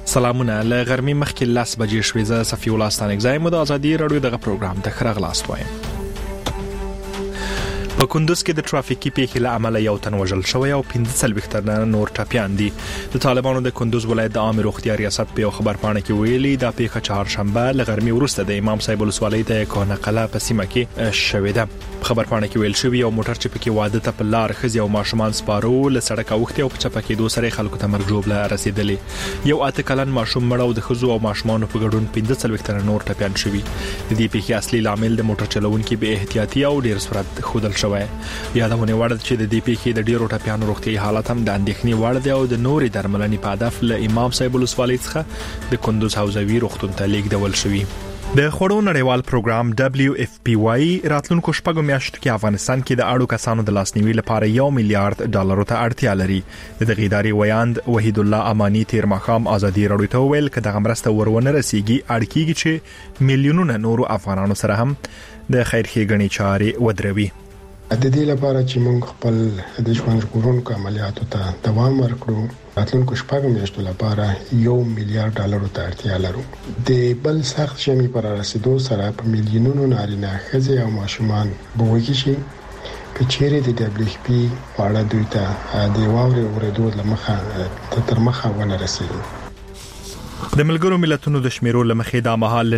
سلامونه له غرمې مخکې 10 بجې شوې. زه صفي الله ستانکزای مو د ازادي رادیو دغه پروګرام ته خراغلاست وایم. په کندوز کې د ټرافیکي پیښې له امله یو تن وژل شوی او 15 تنه نور ټپیان دي. د طالبانو د کندوز ولایت د عامه روغتیا ریاست په خبر پاڼه کې ویلي دا پیښه چهارشنبه له غرمې وروسته د امام صاحب ولسوالۍ د کهنه قلعه په سیمه کې شوې ده. خبر پاڼه کې ویل شوی یو موټر چې پکې واده ته په لار خزي او ماشومان سپارو له سړک اوختي او په چپه کې دوه سره خلکو ته مرګ جوړه رسیدلې. یو اته کلن ماشوم مړ او د خزو او ماشومان په ګډون 15 تنه نور ټپیان شوی. د دې پیښې اصلي عامل د موټر چلوونکو به احتیاطي او ډیر سرعت خودل شوی. یادونه وړ چې د دې پیښې د ډیرو ټپیانو روغتي حالت هم د اندېښنې وړ دی او د نورې درملنې په هدف له امام صاحب ولسوالۍ څخه د کندوز حوزوي روغتون ته لیږدول شوی. د خوړو نړیوال پروګرام WFP راتلونکو شپږو میاشتو کې افغانستان کې د اړو کسانو د لاسنیوي لپاره $1 میلیارډ ته اړتیا لري. د غیداري ویاند وحید الله امانی تیر مخام ازادي رادیو ته ویل چې د غمرسته ورونه رسیدي اړکیږي چې میلیونونه نورو افغانانو سره هم د خیر ښېګڼې چارې ودروي. د دې لپاره چې موږ خپل د ژوند ژغورونکو عملیاتو ته دوام ورکړو راتلونکو شپږو میاشتو لپاره $1 میلیارډ ته اړتیا لرو. د بل سخت ژمي پر رسیدو سره په میلیونونو نارینه ښځې او ماشومان بوږي شي چې چیرې د WFP واړه دوی ته د واوري اوریدو لمخه تر مخه ونه رسیږي. د ملګرو ملتونو د شمیرو لمخې دا مهال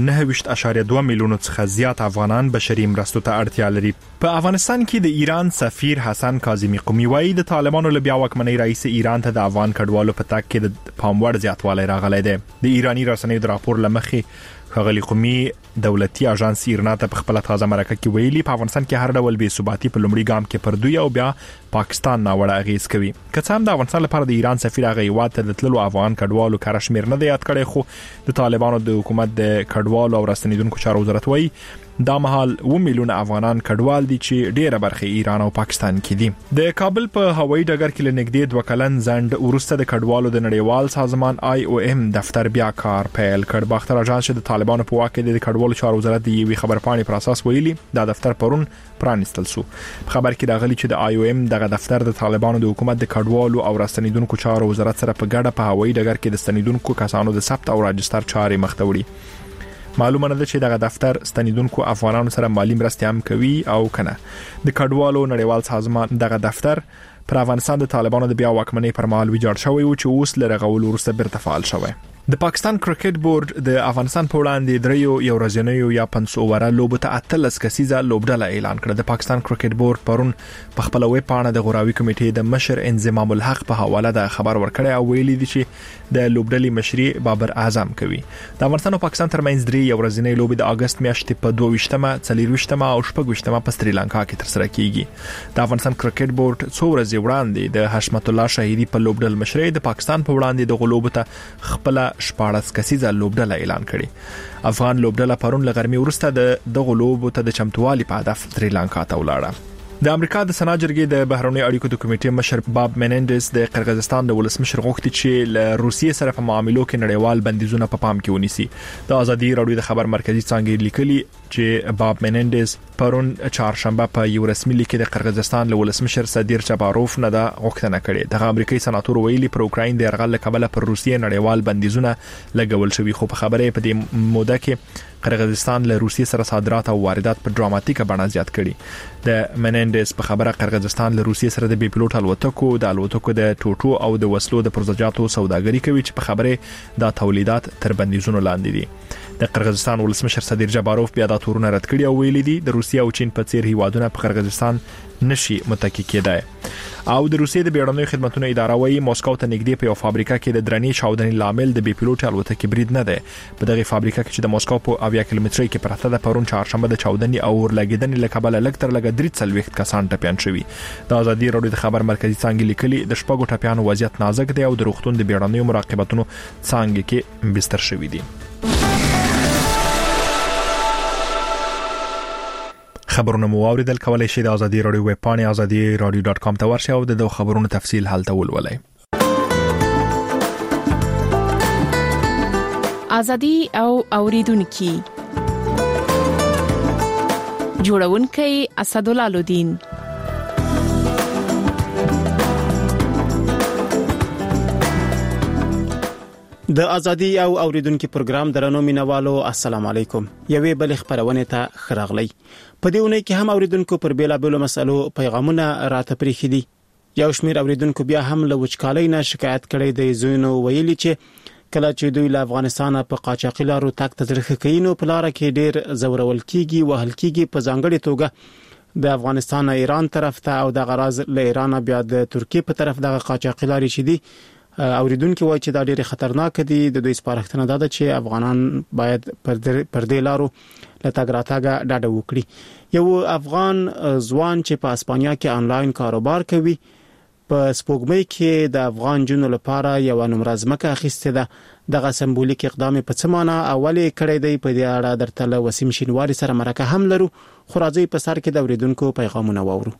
9.2 میلیون څخه زیات افغانان بشري مرستو ته اړتیا لري. په افغانستان کې د ایران سفیر حسن کاظمی قومي وايي د طالبانو له بیا واکمنۍ رئیس ایران ته د افغان کډوالو په تګ کې د پاموړ زیاتوالی راغلی دی. د ایرانی رسنیو د راپور لمخې خغلی قومي دولتي اژانس ایرنا ته په خپل تازه مرکه کې ویلي په افغانستان کې هر ډول بې ثباتی په لومړي ګام کې پر دوی او بیا پاکستان ناوړه اغیز کوي. که څه هم د افغانستان لپاره د ایران سفیر هغه هیواد ته د تللو افغان کډوالو کار شمیر نه دی یاد کړی، خو د طالبانو د حکومت د کډوالو او راستنیدونکو چارو وزارت وایي دا مهال 2 میلیون افغانان کډوال دي چې ډیره برخه ایران او پاکستان کې دي. د کابل په هوایي ډګر کې لنګدې 2 کلن زند ورسته د کډوالو د نړیوال سازمان IOM دفتر بیا کار پیل کړ. باختر اژانس چې د طالبانو په واک کې د کډوالو چارو وزارت دی یوې خبر پاڼې پر اساس ویلي دا دفتر پرون پرانستل شو. خبر کې راغلی چې د IOM دغه دفتر د طالبانو د حکومت د کډوالو او راستنیدونکو چارو وزارت سره په ګډه په هوایي ډګر کې د ستنیدونکو کسانو د ثبت او راجستر چارې مخ ته وړي. معلومه ده چې دغه دفتر ستنیدونکو افغانانو سره مالی مرستې هم کوي او کنه. د کډوالو نړیوال سازمان دغه دفتر پر افغانستان د طالبانو د بیا واکمنۍ پر مهال ویجاړ شوی او چې اوس له رغول وروسته بیرته فعال شوی. د پاکستان کرکټ بورډ د افغانستان په وړاندې دریو یو ورځنیو یا 5 اووره لوبو ته 18 کسیزه لوبډله اعلان کړه. د پاکستان کرکټ بورډ پرون په خپل ویب پاڼه د غوراوي کمیټې د مشر انضمام الحق په حواله د خبر ورکړی او ویلي دي چې د لوبډلې مشري بابر اعظم کوي. د افغانستان او پاکستان ترمنځ درې یو ورځنۍ لوبې د اگست میاشتې په 22مه، 24مه او 26مه په سریلانکا کې ترسره کیږي. د افغانستان کرکټ بورډ څو ورځې وړاندې د حشمت الله شهیدی په لوبډل مشري د پاکستان په وړاندې د غلوب ته خپل 14 کسیزه لوبډله اعلان کړي. افغان لوبډله پرون لغرمې ورسته د غلوب ته د چمتووالي په هدف سریلانکا ته ولاړه. د امریکا د سنا جرګې د بهرنی اړیکو د کمیټې مشر باب منندز د قرغیزستان د ولسمشر غوښتي چې له روسیې سره په معاملو کې نړیوال بندیزونه په پام کې ونیسي. د ازادي رادیو د خبر مرکزی څنګه لیکلي چې باب منندز پرون چهارشنبه په یو رسمي لیک د قرغیزستان له ولسمشر صدیر چاباروف نه د غوښتنه کړې. د امریکایي سناتور ویلي پر اوکراین د يرغل کبله پر روسیې نړیوال بندیزونه لګول شوی، خو په خبره په دې موده کې قرغیزستان له روسیې سره صادرات او واردات په ډراماتیکه بڼه زیات کړي. د منندز په خبره قرغیزستان له روسیې سره د بي پلوټ الوتکو د ټوټو او د وسلو د پرزجاتو سوداګري کوي چې په خبره دا تولیدات تر بندیزونو لاندې دي. د قرغیزستان ولسمشر صدیر جاباروف بیا دا تورونه رد کړي او ویلي دي د روسیې او چین په څیر هیوادونه په قرغیزستان نشي متکی کېدای. او د روسیې د بیړنیو خدماتو اداره وايي موسکو ته نږدې په یو فابریکه کې د درنې چاودنې لامل د بي پلوټ الوتکې برید نه دی. په دغه فابریکه کې چې د موسکو په 80 کیلومترۍ کې پرته ده پرون چهارشنبه د چاودنې او ورلګیدنې له کبله لږ تر لږه 340 کسان ټپیان شوي. د ازادي رادیو د خبر مرکزی څنګه لیکلي د شپږو ټپیانو وضعیت نازک دی او د روغتون د بیړنیو مراقبتونو څنګه کې بستر شوي دي. خبرونه مو اوریدل، کولای شئ د ازادي رادیو ویب پاڼه azadi.radio.com ته ورشئ او د خبرونو تفصیل هلته ولولئ. ازادي او اوریدونکو جوړونکي اسدالله لودین. د ازادي او اوریدونکو پروګرام درنو مینوالو السلام علیکم. یوې بل خبرونه ته خراغلی. په دې ونې کې هم اوریدونکو پر بیلابېلو مسلو پیغامونه راته پریخي دي. یو شمیر اوریدونکو بیا هم له وچکالۍ نه شکایت کړي د زوینو ویلي چې کله چې دوی له افغانستان په قاچاقي لارو تک تزرخه کینو په لار کې ډیر زورول کیږي وهل کیږي په ځانګړي توګه د افغانستان ایران طرف ته او د غراز له ایران بیا د ترکیه په طرف د قاچاقي لارې شي دي. اوریدونکو وایي چې دا ډېر خطرناک دي. د دوی سپارښتنه ده چې افغانان باید پر دې لارو له تګ راتګه ډاډه وکړي. یو افغان ځوان چې په اسپانیا کې انلاین کاروبار کوي په سپوږمۍ کې د افغان جنو لپاره یو نمره ځمکه اخیسته ده. دغه سمبولیک اقدام په څه معنی اولې کړی دی په دې اړه درته له وسیم شینواری سره مرکه هم لرو. خو راځي په سر کې د اوریدونکو پیغامونه واورو.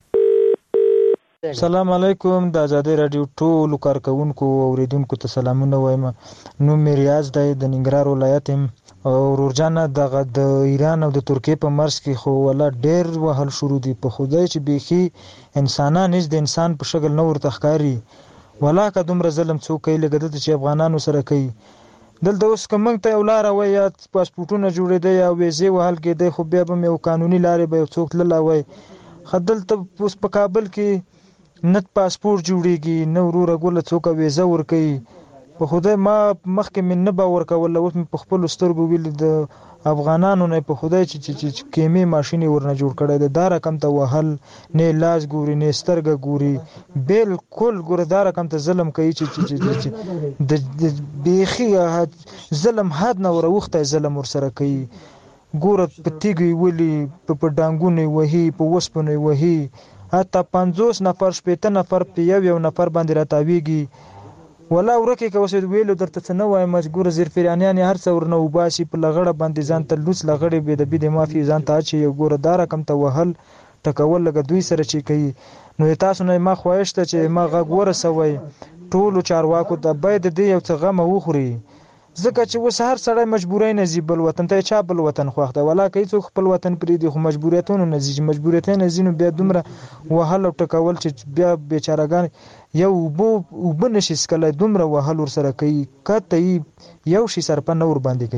السلام علیکم. د آزادۍ رادیو ټولو کارکونکو او اوریدونکو ته سلامونه وایم. نوم مې ریاض دی، د ننګرهار ولایت یم. او ورورجانه د ایران او د ترکیه په مرز کې خو ولا ډیر وهل شروع دي. په خدای چې بيخي انسانان هیڅ د انسان په شکل نه ورته ښکاري. ولا که دومره ظلم څوک کوي لکه د چې افغانانو سره کوي. دلته اوس کومنګ ته ولاره وای یا پاسپورتونه جوړېدي یا ویزه وهل کېدی خو بیا به یو قانوني لارې به څوک تللا وای. خدلته اوس په کابل کې نت پاسپورت جوړیږي نه وروره ګول څوک ویزه ور کوي. په خدای ما مخکې من نه باور کول اوس په خپل سترګو ویل د افغانانو نه په خدای چې کیمې ماشين ورنه جوړ کړي د دار کم ته وهل نه لاس ګوري نه سترګه ګوري بالکل ګور دار کم ته ظلم کوي چې د بيخي ظلم حد نه وروخته ظلم ور سره کوي. ګور په تیګي ولي په ډانګونه وهي په وسپنه وهي حتی 50 نفر 70 نفر په یو نفر باندې راتاویږي. ولا ورکه کوسه ویلو درته څه نه وای مجبور زیر پیرانیان هر څو ورنه وباسي په لغړه باندې ځان ته لوس لغړې به د بيد مافي ځان ته چې یو ګوره دار کم ته وهل ټکول لګ دوی سره چې کوي. نو تاسو نه ما خوښته چې ما غږ ورسوي ټولو چارواکو ته باید دې یو څه غم وخوري. ځکه چې وس هر سړی مجبورای نه زی بل وطن ته چا بل وطن خوښته ولا کوي څوک خپل وطن پرې دي خو مجبوریتونه نه زی مجبوریتونه زینو بیا دومره وهل او ټکول چې بیا بیچارهګان یو وب نشي سکله دومره وهل ور سره کوي کته یو شي سرپه نور باندې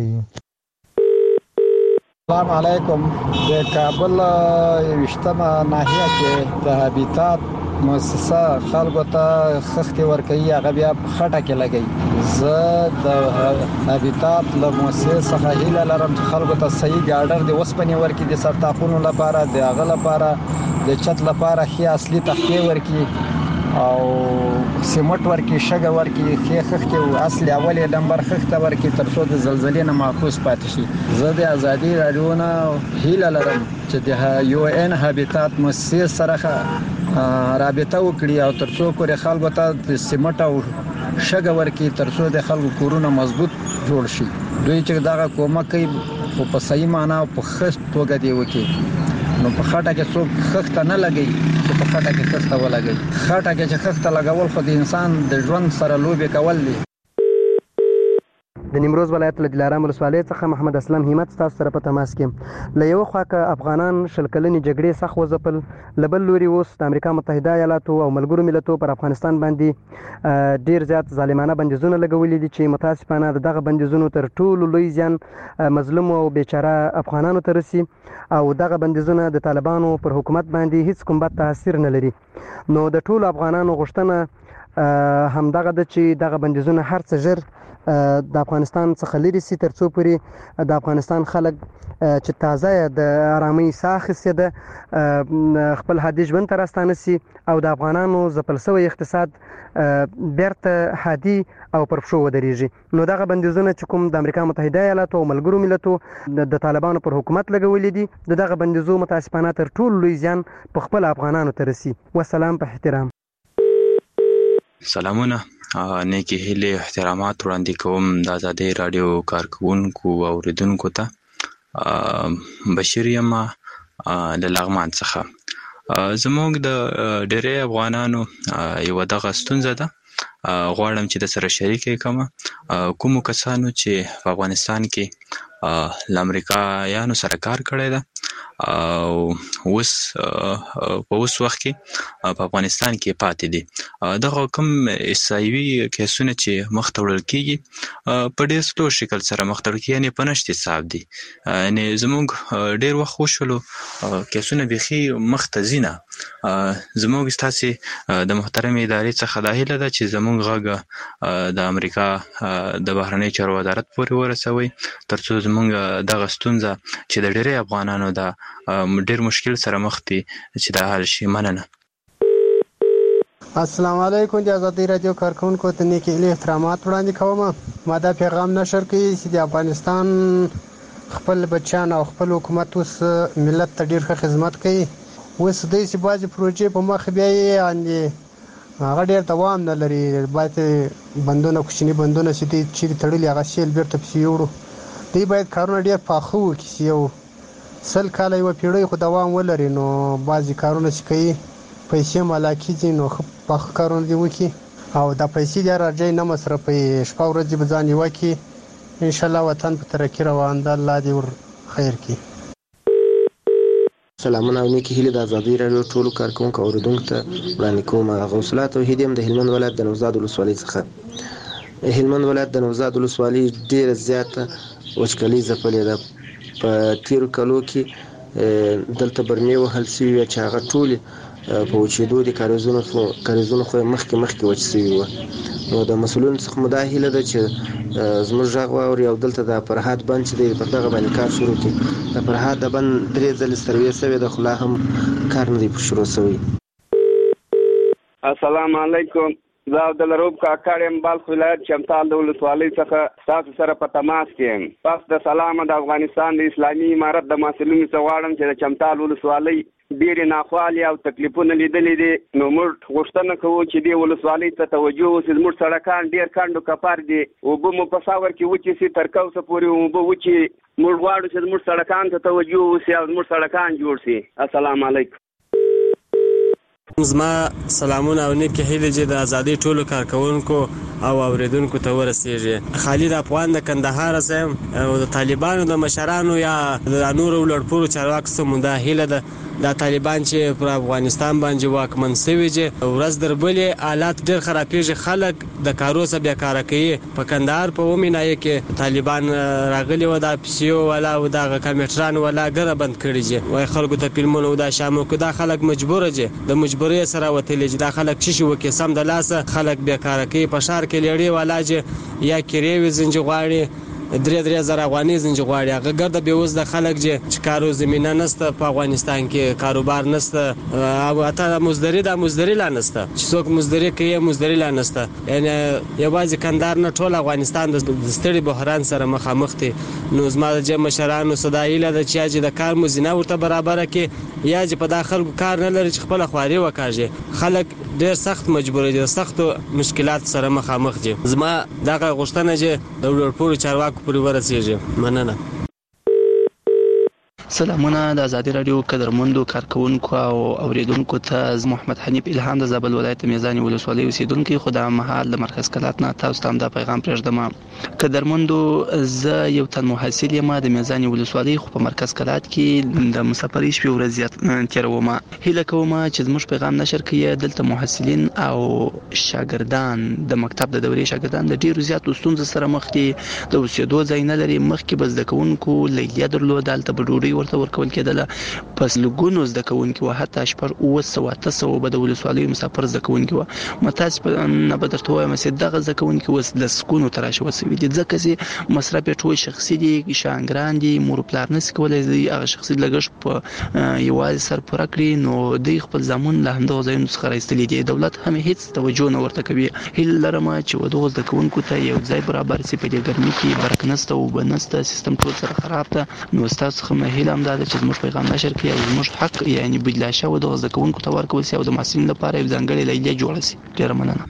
کوي. السلام علیکم. د کابل وشتمه ناحیه کې د هابیتات مؤسسه خلکو ته خښتې ورکوي هغه بیا خټه کې لګي. زه د هابیتات له مؤسسې څخه هیله لرم چې خلکو ته صحیح ګاډر د وسپنې ورکړي د سرطاقونو لپاره د هغه لپاره د چت لپاره خې اصلي تختې ورکړي او سیمټ ورکړي شګه ورکړي خې خښتې او اصلي اولې نمبر خښته ورکړي تر څو د زلزلې نه محفوظ پاتې شي. زه د آزادۍ رادیو نه هیله لرم چې د یو ان هابیتات مؤسسې سره رابطه وکړي او تر څو پورې خلکو ته د سیمټ او شګه ورکړي تر څو د خلکو کورونه مضبوط جوړ شي. دوی چې دغه کومک کوي خو په صحیح معنا او په ښه توګه دی وکړي. نو په خټه کې څوک خښته نه لګي چې په خټه کې خښته ولګي. خټه کې چې خښته لګول خو د انسان د ژوند سره لوبې کول دي. د نیمروز ولایت له دلارام ولسوالۍ څخه محمد اسلام همت تاسو سره په تماس کې. له یو خوا که افغانان شل کلنې جګړې سخت وځپل لبل لوري اوس د امریکا متحده ایالاتو او ملګرو ملتونو پر افغانستان باندې ډیر زیات ظالمانه بندیزونه لګولي دي چې متاسفانه دغه بندیزونو تر ټولو لوی زیان مظلوم او بیچاره افغانانو ته رسي او دغه بندیزونه د طالبانو پر حکومت باندې هیڅ کوم بد تاثیر نه لري. نو د ټولو افغانانو غوښتنه هم دغه د چې دغه بندیزونه هر څه ژر د افغانستان څخه لري سي تر څو پورې د افغانستان خلک چې تازه د آرامۍ ساه اخیستې ده خپل عادي ژوند ته راستانه سي او د افغانانو ځپل شوی اقتصاد بیرته عادي او پر پښو ودرېږي. نو دغه بندیزونه چې کوم د امریکا متحده ایالاتو او ملګرو ملتونو د طالبانو پر حکومت لګولي دي دغه بندیزو متاسفانه تر ټولو لوی زیان په خپل افغانانو ته رسي. والسلام په احترام. سلامونه. نیکی هیله احترامات وړاندې کوم د آزادۍ رادیو کارکونکو او اوریدونکو ته. بشیر یم له لغمان څخه. زموږ د ډېری افغانانو یو دغه ستونزه ده غواړم چې د سره شریک کړم کومو کسانو چې په افغانستان کې له امریکایانو سره کار کړی ده او اوس په اوس وخت کې په افغانستان کې پاتې دي. دغه کوم احصایوي کیسونه چې مخ ته وړل کېږي په ډېر سلو شکل سره مخ ته وړل کېږي، یعنې په نشت حساب دي. یعنې زموږ ډېر وخت وشولو کیسونه بیخي مخ ته ځي نه. زموږ ستاسې د محترمې ادارې څخه دا هیله ده چې زموږ غږ د امریکا د بهرنیو چارو وزارت پورې ورسوي تر څو زموږ دغه ستونزه چې د ډېری افغانانو د ډېر مشکل سره مخ دي چې دا حل شي. مننه. السلام علیکم. د آزادۍ رادیو کارکونکو ته نیک احترامات وړاندې کوم. ما دا پیغام نشر کړی چې د افغانستان خپل بچیان او خپل حکومت اوس ملت ته ډېر ښه خدمت کوي. اوس دوی چې بعضې پروژې په مخ بیا یې هغه ډېر دوام نه لري. باید بندونه کوچني بندونه چې دوی چیرې تړلي هغه سیل بېرته پسې وړو. دوی باید کارونه ډېر پاخه وکړي چې یو 100 کاله یوه پیړۍ خو دوام ولري. نو بعضې کارونه چې کوي پیسې مالا کېږي نو ښه پاخه کارونه دې وکړي او دا پیسې دې راځي نه مصرفوي. شپه ورځ به ځان یوه کړي. انشاءالله وطن په ترقي روان ده. الله دې ور خیر کړي. سلامونه او نیکی هیلې د آزادۍ راډیو ټولو کارکوونکو اوریدونکو ته وړاندې کوم. غوث الله توحید یم د هلمند ولایت د نوزاد ولسوالۍ څخه. هلمند ولایت د نوزاد ولسوالۍ ډېره زیاته وچکالي ځپلې ده. په تیرو کالو کې دلته برمې وهل سوي وې چې هغه ټولې په وچېدو دي. کاریزونه خو مخکې وچ سوي وو. نو د مسؤلینو څخه مو دا هیله ده چې زموږ غږ واوري او دلته د فرهاد بند چې دی پر دغه باندې کار شروع کړي. د فرهاد د بند 3 ځلې سروې سوې ده خو لا هم کار نه دی شروع سوی. السلام علیکم. زه عبدالرؤف کاکړ یم، بلخ ولایت چمتال د ولسوالۍ څخه تاسو سره په تماس کې یم. پس د سلامه د افغانستان د اسلامي امارت د مسؤلینو څخه غواړم چې د چمتال ولسوالۍ ډېرې ناخوالې او تکلیفونه لیدلې دي. نو موږ غوښتنه کوو چې دې ولسوالۍ ته توجه وشي. زموږ سړکان ډېر کڼ او کپر دي. اوبه مو په ساور کې وچې سي، تر کوسه پورې اوبه وچې. موږ غواړو چې زموږ سړکان ته توجه وشي او زموږ سړکان جوړ شي. السلام علیکم. زما سلامونه او نیکې هیلې چې د ازادۍ ټولو کارکوونکو او اوریدونکو ته ورسیږي. خالد افغان د کندهار یم او د طالبانو د مشرانو یا د نورو لوړپوړو چارواکو څخه مونږ دا هیله ده دا طالبان چې پر افغانستان باندې واکمن شوي دي ورځ در بلې حالات ډېر خرابېږي. خلک د کارو څخه بیکاره کوي. په کندهار په اومې ناحیه کې طالبان راغلي وو، دا پیسیو والا او دغه کمپیوټران والا ګره بند کړي دي. وایي خلکو ته فلمونه او دا شامو که دا خلک مجبوره دي د مجبورۍ سره وتلي چې دا خلک څه شي وکړي. سم د لاسه خلک بیکاره کوي. په ښار کې لېړې والا چې یا کرې وي زنجي غواړي 3 زره افغانۍ زنجي غواړي. هغه ګرده بېوز د خلک چې کارو زمینه نشته په افغانستان کې، کاروبار نشته او حتی مزدوري لا نشته چې څوک مزدوري کوي، مزدوري لا نشته. یعنې یوازې کندهار نه ټول افغانستان د ستړي بحران سره مخامخ دي. نو زما د مشرانو صدا هیله ده چې یا چې د کار مزینه ورته برابره کړي یا چې په دا خلکو کار نه لري چې خپله خواري وکاږي. خلک ډېر سخت مجبور دي، د سختو مشکلات سره مخامخ دي. زما دغه غوښتنه چې د لوړپوړو چارواکو پورې ورسیږي. مننه. سلامونه د آزادۍ راډیو قدرمندو کارکوونکو او اوریدونکو ته. زه محمد حنیف الهام د زابل ولایت میزانی ولسوالۍ اوسیدونکی خو د مهال د مرکز کلات نه تاسو ته دا پیغام پرېږدم. قدرمندو زه یو تن محصل یم د میزانی ولسوالۍ خو په مرکز کلات کې د مسافرۍ شپې ورځې تېروم. هیله کوم چې زموږ پیغام نشر کړئ. دلته محصلین او شاګردان د مکتب د دورې شاګردان د ډیرو زیاتو ستونزو سره مخ دي. د اوسېدو ځای نه لري. مخکې به زده کوونکو لیلیه درلوده، هلته به ډوډۍ ورته ورکول کېدله. پس لږونو زده کوونکي وو، حتی 800 به د ولسوالیو مسافر زده کوونکي وو. متاسفه نه به درته ووایم چې دغه زده کوونکي اوس لسګونو ته راشوه سوي دي، ځکه چې مصرف یې ټول شخصي دي. شاګردان دي، مور پلار نشي کولی هغه شخصي لګښت په یوازې سر پوره کړي. نو دوی خپل زامن له همدغو ځایونو څخه راایستلي دي. دولت هم هېڅ توجه نه ورته کوي. هیله لرم چې دغو زده کوونکو ته یو ځای برابر شي. په دې ګرمۍ کې برق نشته، اوبه نشته، سیستم ټول سره خراب ده. نو ستاسو څخه مې هیله هم دا ده چې زموږ پیغام نشر کړي او زموږ حق یعنې بدلا شوی دغه زده کوونکو ته ورکول شي او د محصلینو لپاره یو ځانګړې لیلیه جوړه شي. ډېره مننه.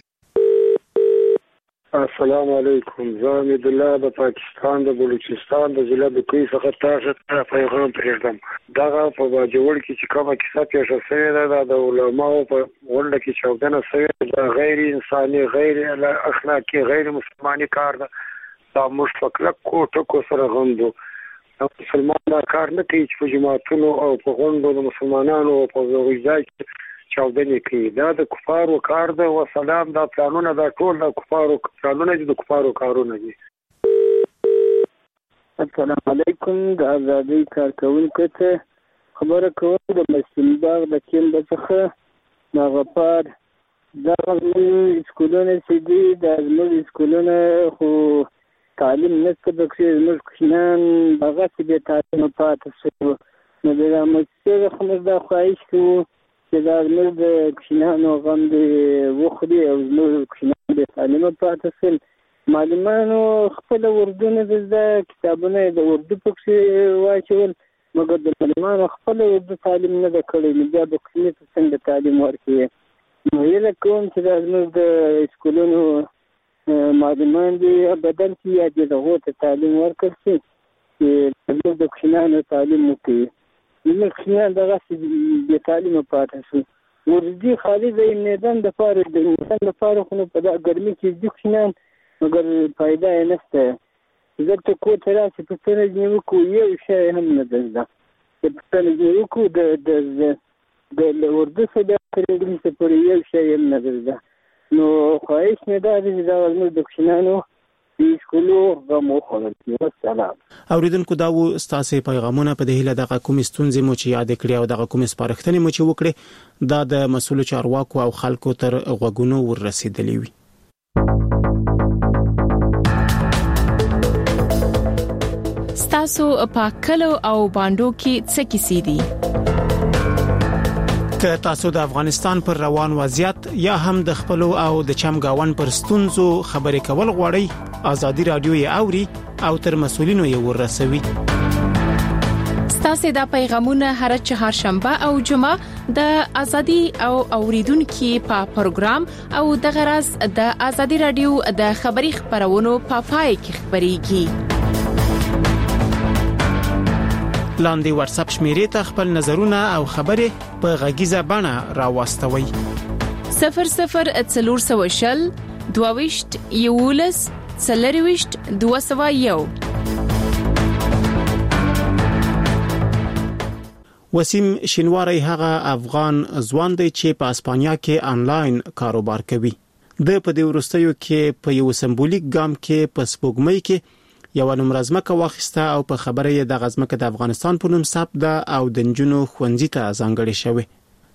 السلام علیکم. زه حمید الله د پاکستان د بلوچستان د ضلع د کوی څخه تاسو ته پیغام پرېږدم. دغه په باجوړ کې چې کومه کیسه پیښه شوې ده د علماو په غونډه کې چاودنه شوې ده، غیر انساني، غیر اخلاقي، غیر مسلماني کار ده. دا موږ په کلکو ټکو سره غندو. مسلمان دا کار نه کوي چې په جماعتونو او په غونډو د مسلمانانو په ځای کې چاودنې کوي. دا د کفارو کار ده. وسلام دا پلانونه دا ټول د کفارو پلانونه دي، د کفارو کارونه دي. السلام علیکم. د آزادۍ کارکونکو ته خبره کوم د مسلم باغ د کیمبه څخه د غفار دا سکولونه چې دي د زموږ سکولونه خو تعلیم نشته پکې، زموږ کوچنیان هغه چې بې تعلیمه پاتې شوي. نو د مؤسسې څخه موږ دا خواهش کوو چې دا زموږ د کوچنیانو غم دې وخوري او زموږ کوچنیان بې تعلیمه پاتې شول. معلمانو خپل اردونه د زده کتابونه د اردو پکې واچول، مګر د معلمانو خپل اردو تعلیم نه ده کړی. نو بیا به کوچني ته څنګه تعلیم ورکوي؟ نو هیله کوم چې دا زموږ د سکولونو معلمان دي بدل شي یا دې دغو ته تعلیم ورکړل شي چې زموږ د کوچنیانو تعلیم وکړي. زموږ کوچنیان دغسې بې تعلیمه پاتې شو. ورځي خالي د میدان دپاره د انسان دپاره خو نو په دا ګرمي کې دي کوچنیان، مګر فایده یې نشته. دلته کور ته راشي پوښتنه ځینې وکړو، یو شی هم نه ده زده. چې پوښتنه ځینې وکړو د اردو څخه بیا تر انګلیسي پورې یو شی هم نه ده زده. نو خواهش مې دا دی چې دا زموږ د کوچنیانو د سکولو غم وخوړل شي. والسلام. اوریدونکو دا و ستاسو پیغامونه په دې هیله دغه کوم ستونزې مو چې یاد کړی او دغه کوم سپارښتنې مو چې وکړي دا د مسؤل چارواکو او خلکو تر غوږونو ورسېدلې وي. ستاسو په کلو او باندو کې څه کیسې دي؟ که تاسو د افغانستان پر روان وضعیت یا هم د خپل او د چمګاون پر ستونزو خبرې کول غواړئ، آزادي رادیو یې اوري او تر مسؤلینو یې ورسوي. ستاسو د پیغامونه هر چهارشنبه او جمعه د آزادي او اوریدونکو په پروګرام او د غرض د آزادي رادیو د خبري خبرونو په پای کې خبريږي. لاندې واتس اپ شمیرې ته خپل نظرونه او خبرې په غږیزه بڼه راوستوي. 0040 22 یولس 40 201. وسیم شینواری هغه افغان ځوان دی چې په اسپانیا کې آنلاین کاروبار کوي. د په دې وروستیو کې په یو سمبولیک ګام کې په سپوږمۍ کې یو نمرزمکه واخیسته او په خبره یې د غزمکه د افغانستان په نوم ثبت ده او د نجونو خوندزي ته ځانګړې شوی.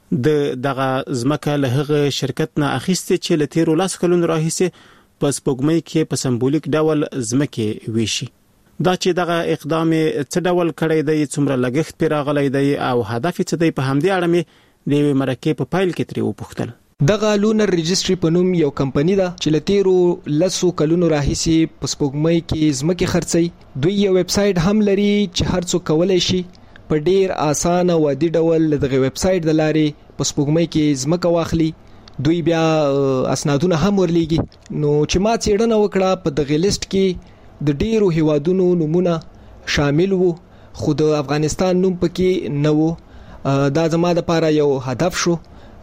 دغه زمکه له هغه شرکت نه اخیسته چې له 13 کلونو راهیسه په سپوږمۍ کې په سمبولیک ډول زمکه ویشي. دا چې دغه اقدام څه ډول کړی دی، څومره لګښت پرې راغلی دی او هدف څه دی، په همدې اړه مې د مرکه په فایل کې ترې وپوښتل. دغه لونر ريجستري په نوم یو کمپنی ده چې لتیرو لسو کلونو راهیسي په سپوږمۍ کې ځمکې خرڅي. دوی یو ویب سټ هم لري چې هر څوک کولای شي په ډیر اسانه او عادي ډول دغه ویب سټ د لارې په سپوږمۍ کې ځمکه واخلي. دوی بیا اسنادونه هم ورلېږي. نو چې ما څېړنه وکړه په دغه لیست کې د ډیرو هیوادونو نمونه شامل وو، خو د افغانستان نوم پکې نه وو. دا زما لپاره یو هدف شو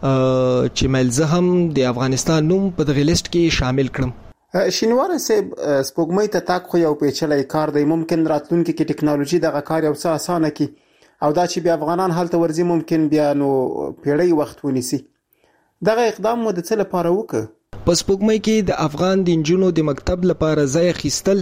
چې ملزه هم د افغانستان نوم په دغه لیست کې شامل کړم. شینواره صاحب، سپوږمۍ ته تاک خو یو پیچلې کار دی. ممکن راتلونکي کې ټکنالوژي دغه کار یو څه اسانه کی او دا چې بیا افغانان هلته ورځي ممکن بیا نو پیړۍ وخت ونیسي. دغه اقدام مو د څه لپاره وکړ؟ په سپوږمۍ کې د افغان د انجونو د مکتب لپاره ځای خېستل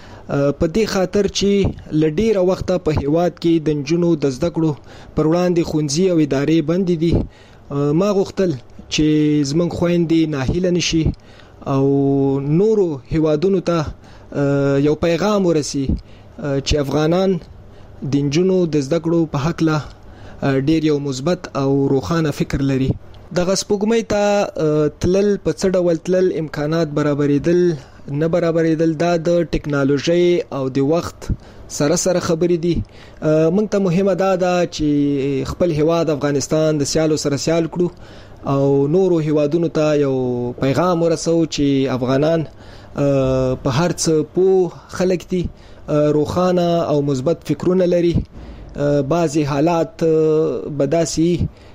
په دې خاطر چې لډیره وخت په هیواد کې د انجونو د زده کړو پر وړاندې خونځي او ادارې بند دي. ما غوښتل چې زمونږ خويندې ناهیله نشي او نورو هیوادونو ته یو پیغام ورسي چې افغانان د انجونو د زده کړو په حق له ډیر یو مثبت او روښانه فکر لري. دغه سپوږمۍ ته تلل په څه ډول تلل، امکانات برابرېدل نه برابرېدل، دا د ټکنالوژي او د وخت سره خبرې دي. موږ ته مهمه ده چې خپل هیواد افغانستان د سیالو سره سیال کړو او نورو هیوادونو ته یو پیغام ورسو چې افغانان په هر څه پوه خلک دي، روښانه او مثبت فکرونه لري. بعضی حالات بداسي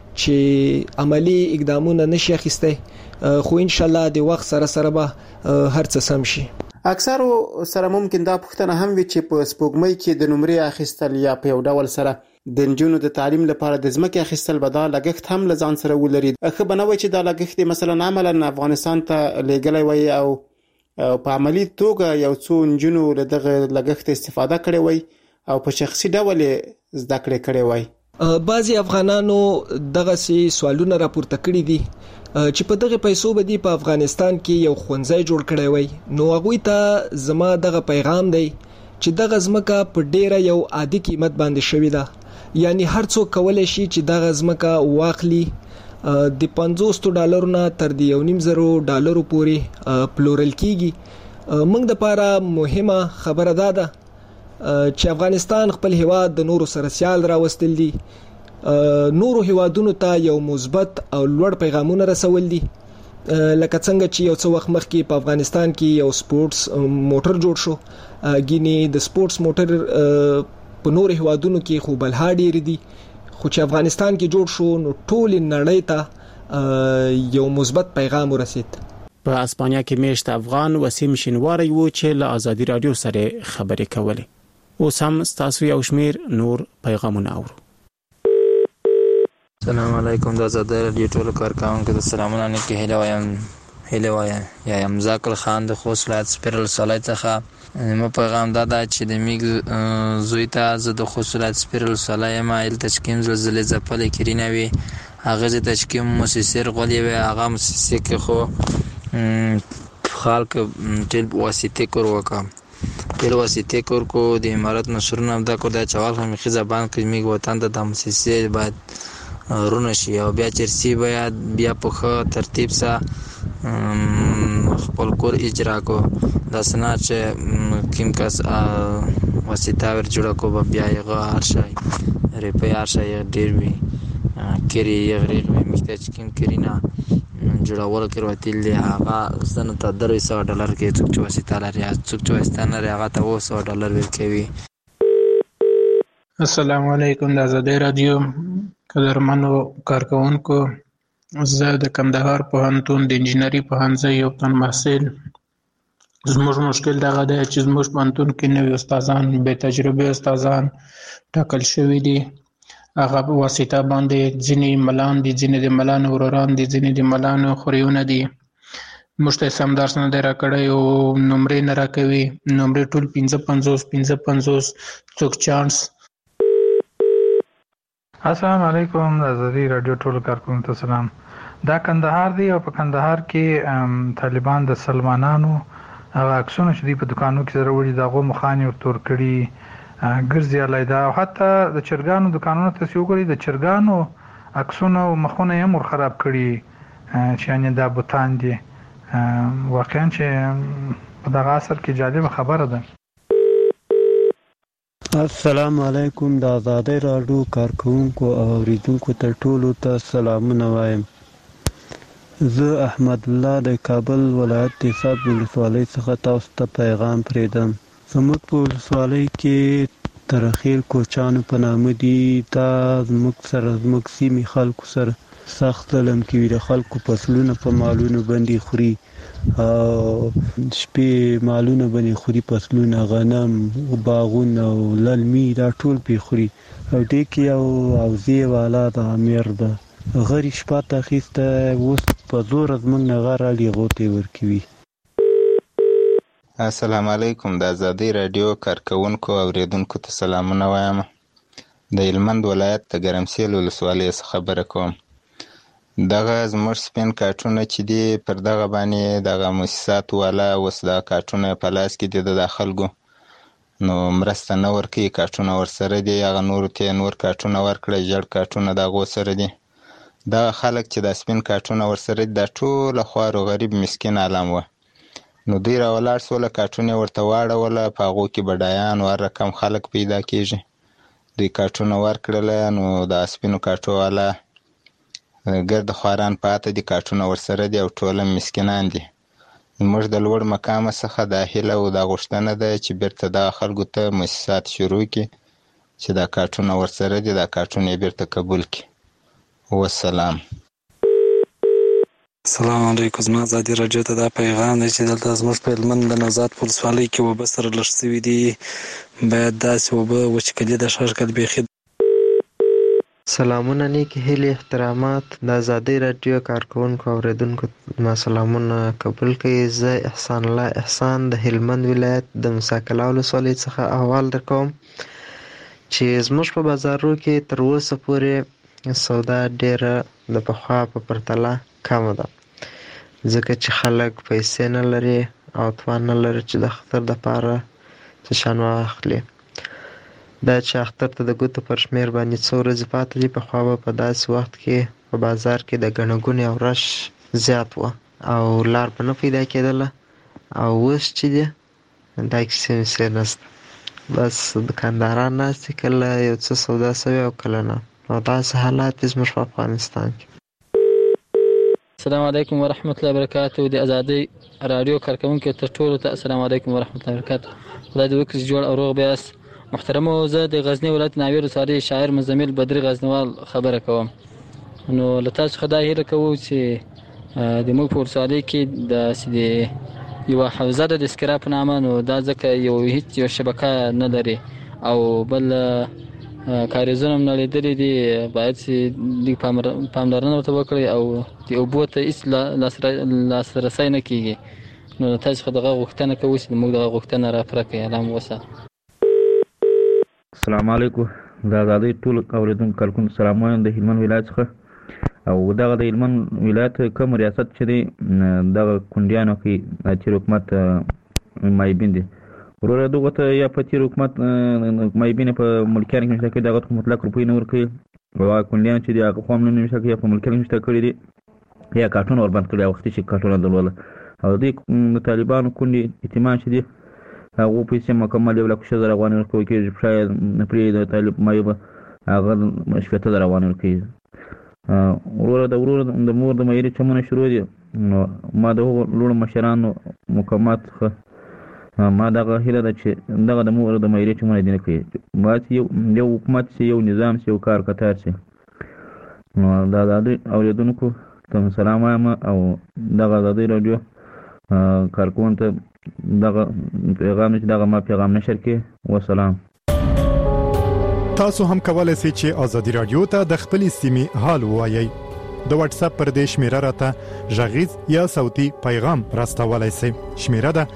چې عملی اقدامونه نشي اخیسته، خو ان شاء الله د وخت سره به هر څه سم شي. اکثر سره ممکن دا پوښتنه هم وي چې په سپوږمۍ کې د نمرې اخیستل یا په یو ډول سره د نجونو د تعلیم لپاره د ځمکې اخیستل به دا لګښت هم له ځان سره ولري. ښه به نه وي چې دا لګښت مثلا عملا افغانستان ته لیږلی وای او په عملي توګه یو څو نجونو له دغه لګښت استفاده کړې وای او په شخصي ډول زده کړې کړې وای. بعضی افغانانو دغه سوالونه راپورته کړي دي چې په دغه پیسو باندې په افغانستان کې یو ښوونځی جوړ کړی وای. نو هغه ته زما دغه پیغام دی چې دغه ځمکه په ډیره یو عادي قیمت باندې شوې ده، یعنی هر څوک کولای شي چې دغه ځمکه واخلي د $50 نه تر $1,500 پورې پلورل کیږي. موږ د لپاره مهمه خبره ده چې افغانستان خپل هیواد د نورو سره سیال راوستل دي، نورو هیوادونو ته یو مثبت او لوړ پیغامونه رسول دي. لکه څنګه چې یو څو وخت مخکې په افغانستان کې یو سپورتس موټر جوړ شو، ګینه د سپورتس موټر په نورو هیوادونو کې خو بلها ډیر دي، خو چې افغانستان کې جوړ شو نو ټول نړۍ ته یو مثبت پیغام ورسید. په اسپانیا کې میشت افغان وسیم شینواری و چې له ازادي رادیو سره خبرې کولې. اوس هم تاسو یو شمیر نور پیغامونه اورو. السلام علیکم د ازادي رادیو ټول کارکونکو ته سلامونه نه کې هله وایم یا مزاکل خان د خوست ولایت سپیرل سالای څخه مو پیغام دا چې د میګ زوی ته زه د خوست ولایت سپیرل سالای ما ال تشکیم زلزلې ځپل کړینوي هغه د تشکیم مؤسسر غولې وي هغه مؤسسه کې خو خلک ټیل واسطه کور وکم ټیل واسطه کور کو د امارات نشرونه دا کو د چوال هم خي زبان کې میګ وطن د مؤسسه بعد رونه شي او بیا چرسي بیا په ترتیب سره خپل کور اجرا کو د سنا چې کیم کس واسطه ور جوړ کو بیا یې غار شي ریپیر شي ډیر وی کری یغریغ میخته کیم کرینا جوړول کړو تل دی هغه سن ته $300 کې څوک چې واسطه لري څوک چې واسطه نه لري هغه ته $100 ورکوي. السلام علیکم د ازادي رادیو قدرمنو کارکونکو، زه د کندهار پوهنتون د انجینری پوهنځي یو تن محصل. زموږ مشکل دغه دی چې زموږ پوهنتون کې نوي استادان بې تجربه استادان ټاکل شوي دي. هغه واسطه باندې ځینې ملان دي، ځینې د ملانو وروران دي، ځینې د ملانو خوریونه دي. موږ ته سم درس نه دی راکړی او نمرې نه راکوي، نمرې ټول 55 څوک چانس. السلام علیکم د ازادي رادیو ټول کارکونکو ته سلام. دا کندهار دی او په کندهار کې طالبان د سلمانانو هغه عکسونه چې دی په دکانو کې سره وړي دغه مخانی او تور کړي ګرځي علیدا او حتی د چرګانو دکانونو ته سیوګړي د چرګانو عکسونه او مخونه یې مر خراب کړي چې ان دا بوتان دي. واقعا چې په دغه اثر کې جالب خبره ده. السلام علیکم د ازادي رادیو کارکونکو او اوریدونکو ته ټولو ته سلامونه وایم. زه احمد الله د کابل ولایت د صاب ولسوالۍ څخه تاسو ته پیغام پریدم. زموږ په ولسوالۍ کې ترخیل کوچانو په نامه دي. دا زموږ سیمې خلکو سره سخت ظلم کوي. د خلکو فصلونه په مالونو باندې خوري او شپې مالونه باندې خوري، فصلونه غنم باغونه او للمي دا ټول په خوري او دې کې یو اوزی والا د امیر ده غری شپه تخیسته اوس په زور زمنګ نه غره لغوتي ورکوي. السلام علیکم د ازادي رادیو کارکونکو او اوریدونکو ته سلامونه وایم. د هلمند ولایت د ګرمسیل ولسوالۍ څخه خبره کوم. دغه زموږ سپین کارټونه چې دی پر دغه باندې دغه مؤسسات والا اوس دا کارټونه په لاس کې دي د خلکو نو مرسته نه ورکوي. کارټونه ورسره دي، هغه نورو ته نور کارټونه ورکړي، ژړ کارټونه دغه سره دي. دغه خلک چې د سپین کارټونه ورسره دي دا ټوله خوار او غریب مسکین عالم و. نو دوی راولاړ سوله کارټونه ورته واړوله، په هغو کې بډایان او هر رقم خلک پیدا کېږي. دوی کارټونه ورکړله نو د سپینو کارټو والا ګرد خواران پاته دي، کارټونه ورسره دي او ټوله مسکینان دي. موږ د لوړ مقامه څخه دا هیله او دا غوښتنه ده چې بیرته دغه خلکو ته مؤسسات شروع کړي چې دا کارټونه ورسره دي، دا کارټونه یې بیرته قبول کړي. والسلام. السلام علیکم. زما ازادي راډیو ته دا پیغام دی چې دلته زموږ په هلمند د نوزاد په ولسوالۍ کې اوبه سره لږ شوي دي، باید داسې اوبه وچکلي د ښار کړي بیخي. سلامونه، نیکی هیلې، احترامات د ازادي راډیو کارکوونکو اوریدونکو ما سلامونه قبول کړئ. زه احسان الله احسان د هلمند ولایت د موسی کلا ولسوالۍ څخه احوال درکوم چې زموږ په بازارو کې تر اوسه پورې سودا ډیره د پخوا په پرتله کمه ده، ځکه چې خلک پیسې نه لري او توان نه لري چې د اختر دپاره څه شیان واخلي. دا چې اختر ته د ګوتو پر شمېر باندې څو ورځې پاتې دي، پخوا به په داسې وخت کې په بازار کې د ګڼه ګوڼې او رش زیات و او لار به نه پیدا کېدله، او اوس چې دی دا کیسې ویسې نشته، بس دکانداران ناست دي، کله یو څه سودا شوې او کله نه، او داسې حالات دي زموږ په افغانستان کې. السلام علیکم ورحمت الله وبرکاتہ. د ازادي رادیو کارکوونکو ته ټولو ته السلام علیکم ورحمت الله وبرکاتہ. خدای دې وکړي جوړ او روغ بیاست. محترمو، زه د غزنی ولایت ناوې ولسوالۍ شاعر مزمل بدري غزنوال خبره کوم. نو له تاسو څخه دا هیله کوو چې د موږ په ولسوالۍ کې داسې یوه حوزه ده د اسکرا په نامه، نو دا ځکه هیڅ یو شبکه نه لري او بل کاریزونه هم نړېدلي دي، باید چې لږ پاملرنه ورته وکړئ او د اوبو ته هېڅ لاسرسی نه کېږي. نو له تاسو څخه دغه غوښتنه کوو چې موږ دغه غوښتنه راپوره کړئ. الله مو وساتئ. السلام علیکم. د ازادۍ ټول اورېدونکو کارکوونکو سلام وایم د هلمند ولایت څخه، او دغه د هلمند ولایت کوم ریاست چې دی دغه کونډیانو کې تېر حکومت مایبین دي، وروره دغه ته یا په تېر حکومت مایبین په ملکیانو کې نشته کړي، دغه ته مطلق روپۍ نه ورکوي، او هغه کونډیان چې دي هغه خو هم نه نشته کړي، یا په ملکیانو کې نشته کړي دي، یا کارټونه وربند کړي، وختي چې کارټونه درلوده، او دوی د طالبانو کونډې یتیمان چې دي هغو پیسې مکمل 1,00,000 افغانۍ ورکول کېږي، شاید پرې د طالب مایو به هغه 70,000 افغانۍ ورکوي. وروره د مور د معیاري چمونه شروع دي، نو ما د هغو لوړو مشرانو مقامات څخه ما دغه هیله ده چې دغه د مور د معیاري چمونه دې نه کوي، باید یو حکومت شي، یو نظام شي، یو کار کتار شي. نو د ازادۍ اورېدونکو ته سلام وایم، او دغه ازادۍ راډیو کارکوونکو ته دغه پیغام چې دغه ما پیغام نشر کې. وسلام. تاسو هم کولای شئ چې ازادي رادیو ته د خپلې سیمې حال ووایئ. د واتس اپ پر دې شمیره راته غږیز یا صوتي پیغام راستولای شئ. شمیره ده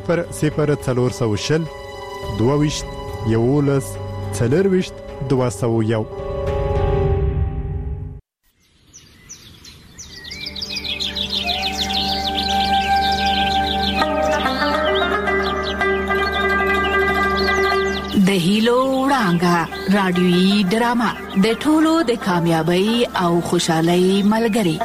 00420 22 11 40 201. د هیلو وړانګه رادیويي ډرامه د ټولو د کامیابی او خوشحالۍ ملګری.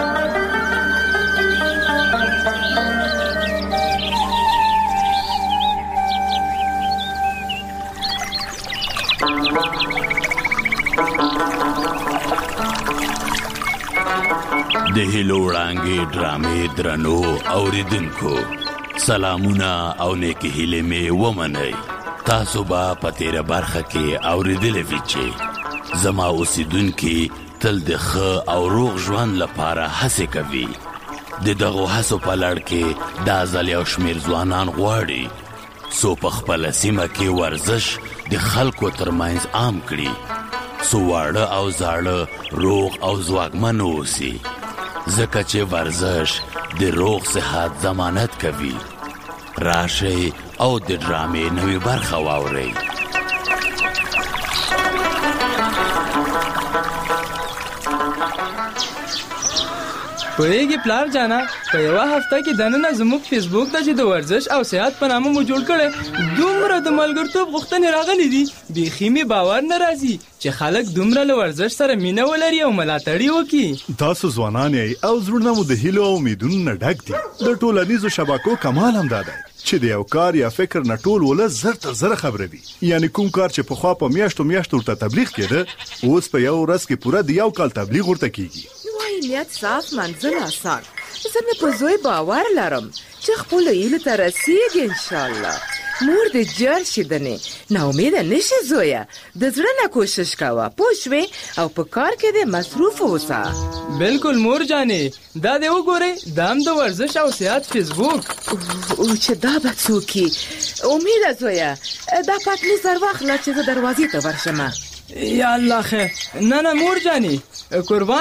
د هیلو وړانګې ډرامې درنو اوریدونکو سلامونه او نیکی هیلې مې ومنئ. تاسو به په تیره برخه کې اوریدلې وي چې زما اوسیدونکي تل د ښه او روغ ژوند لپاره هڅې کوي. د دغو هڅو په لړ کې دا ځل یو شمېر ځوانان غواړي څو په خپله سیمه کې ورزش د خلکو ترمنځ عام کړي، څو واړه او زاړه روغ او ځواکمن اوسي، ځکه چې ورزش د روغ صحت ضمانت کوي. راشئ او د ډرامې نوې برخه واورئ. پوهیږي پلار جانا په یوه هفته کې دننه زموږ فیسبوک ته چې د ورزش او صحت په نامه مو جوړ کړی دومره د ملګرتوب غوښتنې راغلي دي، بیخي مې باور نه راځي چې خلک دومره له ورزش سره مینه ولري او ملاتړ وکړي. تاسو ځوانان یې او زړونه مو د هیلو او امیدونو نه ډک دي. د ټولنیزو شبکو کمال هم دا دی چې د یو کار یا فکر نه ټول ولس زر تر زر خبره دي. یعنی کوم کار چې پخوا په میاشتو ورته تبلیغ کېده اوس په یو ورځ کې پوره د یو کال تبلیغ ورته کیږي. نیت صاف منزل آسان. زه مې په زوی باور لرم چې خپل هیلو ته رسیږي ان شاء الله. مور دې جړ شي دنې نا امیده نشي زویا د زړه نه کوشش کاوه پوښوي او په کار کې دې مصروف اوسه بالکل مور جانې دا دې وګورئ دام د ورزش او صحت فیسبوک او چې دا به څوکي امیده زویا دا پاتلی سر واخله چې زه دروازې ته ورشم یا الله خیر نه مور جانې قربان